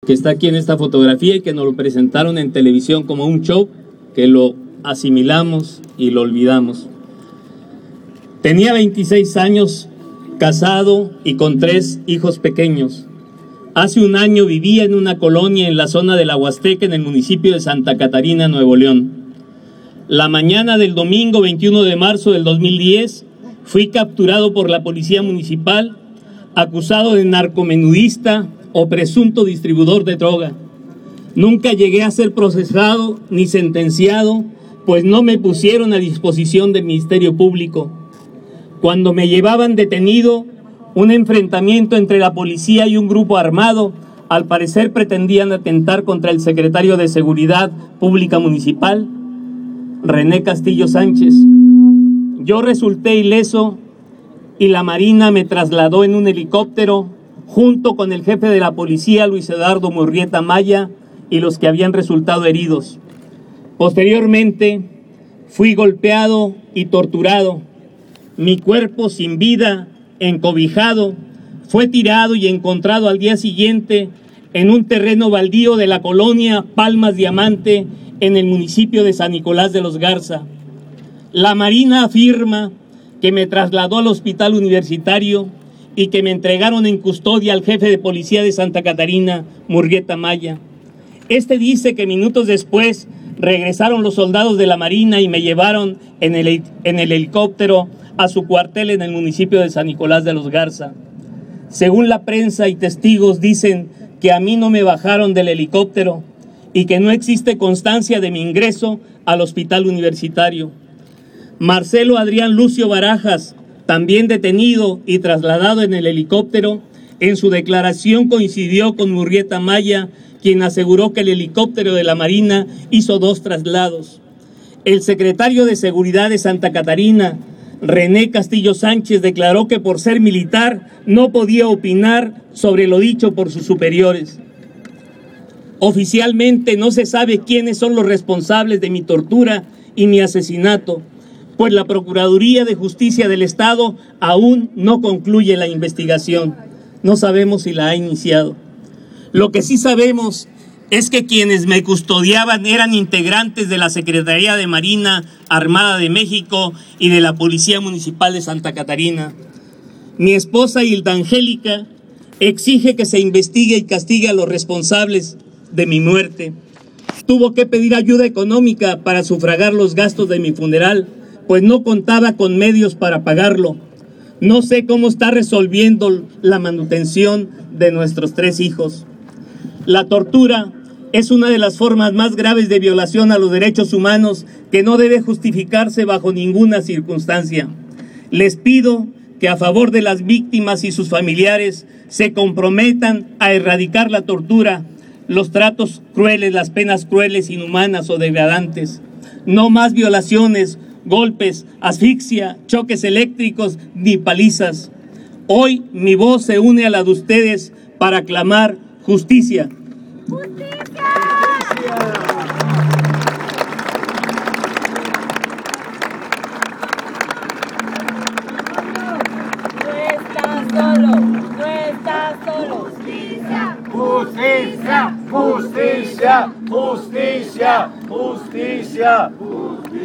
que está aquí en esta fotografía y que nos lo presentaron en televisión como un show, que lo asimilamos y lo olvidamos. Tenía 26 años, casado y con 3 hijos pequeños. Hace un año vivía en una colonia en la zona de la Huasteca, en el municipio de Santa Catarina, Nuevo León. La mañana del domingo 21 de marzo del 2010 fui capturado por la policía municipal, acusado de narcomenudista o presunto distribuidor de droga. Nunca llegué a ser procesado ni sentenciado, pues no me pusieron a disposición del Ministerio Público. Cuando me llevaban detenido, un enfrentamiento entre la policía y un grupo armado, al parecer pretendían atentar contra el secretario de Seguridad Pública Municipal, René Castillo Sánchez. Yo resulté ileso y la Marina me trasladó en un helicóptero junto con el jefe de la policía, Luis Eduardo Murrieta Maya, y los que habían resultado heridos. Posteriormente, fui golpeado y torturado. Mi cuerpo sin vida, encobijado, fue tirado y encontrado al día siguiente en un terreno baldío de la colonia Palmas Diamante, en el municipio de San Nicolás de los Garza. La Marina afirma que me trasladó al hospital universitario y que me entregaron en custodia al jefe de policía de Santa Catarina, Murrieta Maya. Este dice que minutos después regresaron los soldados de la Marina y me llevaron en el helicóptero a su cuartel en el municipio de San Nicolás de los Garza. Según la prensa y testigos, dicen que a mí no me bajaron del helicóptero y que no existe constancia de mi ingreso al hospital universitario. Marcelo Adrián Lucio Barajas, también detenido y trasladado en el helicóptero, en su declaración coincidió con Murrieta Maya, quien aseguró que el helicóptero de la Marina hizo 2 traslados. El secretario de Seguridad de Santa Catarina, René Castillo Sánchez, declaró que por ser militar no podía opinar sobre lo dicho por sus superiores. Oficialmente no se sabe quiénes son los responsables de mi tortura y mi asesinato, pues la Procuraduría de Justicia del Estado aún no concluye la investigación. No sabemos si la ha iniciado. Lo que sí sabemos es que quienes me custodiaban eran integrantes de la Secretaría de Marina Armada de México y de la Policía Municipal de Santa Catarina. Mi esposa Hilda Angélica exige que se investigue y castigue a los responsables de mi muerte. Tuvo que pedir ayuda económica para sufragar los gastos de mi funeral, pues no contaba con medios para pagarlo. No sé cómo está resolviendo la manutención de nuestros 3 hijos. La tortura es una de las formas más graves de violación a los derechos humanos que no debe justificarse bajo ninguna circunstancia. Les pido que a favor de las víctimas y sus familiares se comprometan a erradicar la tortura, los tratos crueles, las penas crueles, inhumanas o degradantes. No más violaciones, golpes, asfixia, choques eléctricos ni palizas. Hoy mi voz se une a la de ustedes para clamar justicia. ¡Justicia! No estás solo, no estás solo. Justicia, justicia, justicia, justicia, justicia.